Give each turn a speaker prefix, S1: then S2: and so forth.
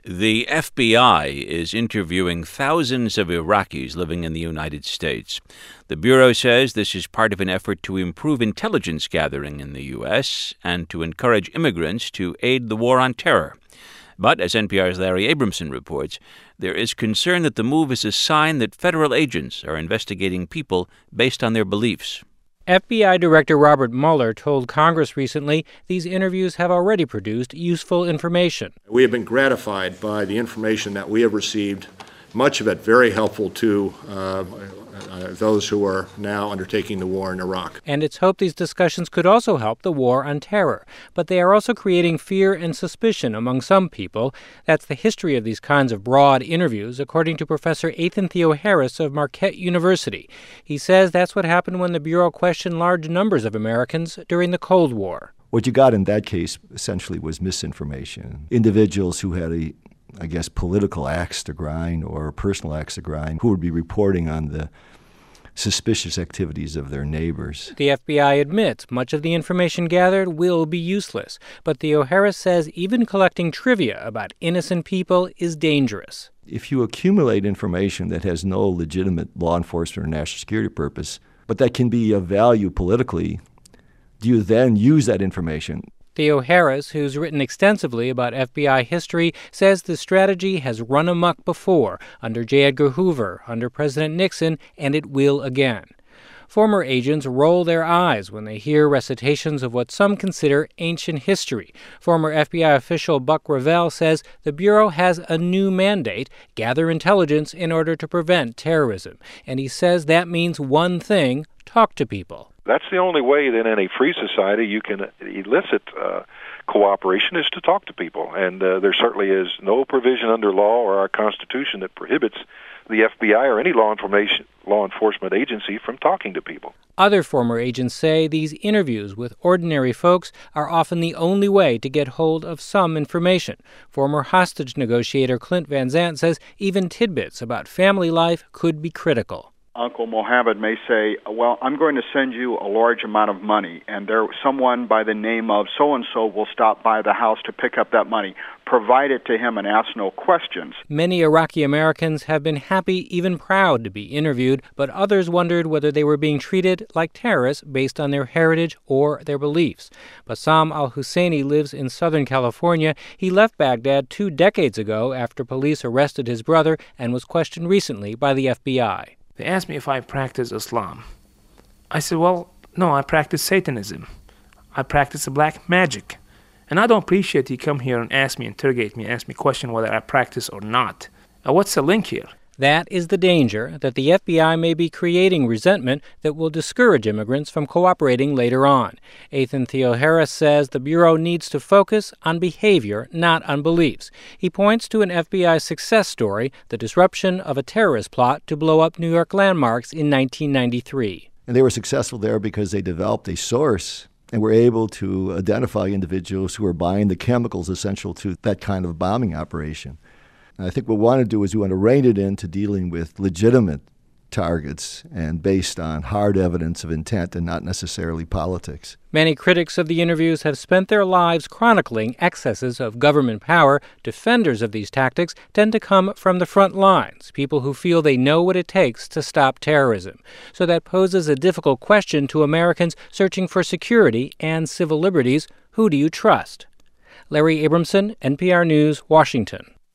S1: The FBI is interviewing thousands of Iraqis living in the United States. The Bureau says this is part of an effort to improve intelligence gathering in the U.S. and to encourage immigrants to aid the war on terror. But, as NPR's Larry Abramson reports, there is concern that the move is a sign that federal agents are investigating people based on their beliefs.
S2: FBI Director Robert Mueller told Congress recently these interviews have already produced useful information.
S3: We have been gratified by the information that we have received, much of it very helpful to those who are now undertaking the war in Iraq.
S2: And it's hoped these discussions could also help the war on terror. But they are also creating fear and suspicion among some people. That's the history of these kinds of broad interviews, according to Professor Ethan Theoharis of Marquette University. He says that's what happened when the Bureau questioned large numbers of Americans during the Cold War.
S4: What you got in that case essentially was misinformation. Individuals who had political axe to grind or personal axe to grind, who would be reporting on the suspicious activities of their neighbors.
S2: The FBI admits much of the information gathered will be useless, but Theoharis says even collecting trivia about innocent people is dangerous.
S4: If you accumulate information that has no legitimate law enforcement or national security purpose, but that can be of value politically, do you then use that information?
S2: Theoharis, who's written extensively about FBI history, says the strategy has run amok before, under J. Edgar Hoover, under President Nixon, and it will again. Former agents roll their eyes when they hear recitations of what some consider ancient history. Former FBI official Buck Revell says the Bureau has a new mandate: gather intelligence in order to prevent terrorism. And he says that means one thing: talk to people.
S5: That's the only way that in a free society you can elicit cooperation, is to talk to people. And there certainly is no provision under law or our Constitution that prohibits the FBI or any law enforcement agency from talking to people.
S2: Other former agents say these interviews with ordinary folks are often the only way to get hold of some information. Former hostage negotiator Clint Van Zandt says even tidbits about family life could be critical.
S6: Uncle Mohammed may say, well, I'm going to send you a large amount of money, and someone by the name of so-and-so will stop by the house to pick up that money. Provide it to him and ask no questions.
S2: Many Iraqi Americans have been happy, even proud, to be interviewed, but others wondered whether they were being treated like terrorists based on their heritage or their beliefs. Bassam al-Husseini lives in Southern California. He left Baghdad 2 decades ago after police arrested his brother and was questioned recently by the FBI.
S7: They asked me if I practice Islam. I said, well, no, I practice Satanism. I practice black magic. And I don't appreciate you come here and interrogate me, ask me question whether I practice or not. What's the link here?
S2: That is the danger, that the FBI may be creating resentment that will discourage immigrants from cooperating later on. Ethan Theoharis says the Bureau needs to focus on behavior, not on beliefs. He points to an FBI success story, the disruption of a terrorist plot to blow up New York landmarks in 1993.
S4: And they were successful there because they developed a source and were able to identify individuals who were buying the chemicals essential to that kind of bombing operation. And I think what we want to do is we want to rein it into dealing with legitimate targets and based on hard evidence of intent and not necessarily politics.
S2: Many critics of the interviews have spent their lives chronicling excesses of government power. Defenders of these tactics tend to come from the front lines, people who feel they know what it takes to stop terrorism. So that poses a difficult question to Americans searching for security and civil liberties. Who do you trust? Larry Abramson, NPR News, Washington.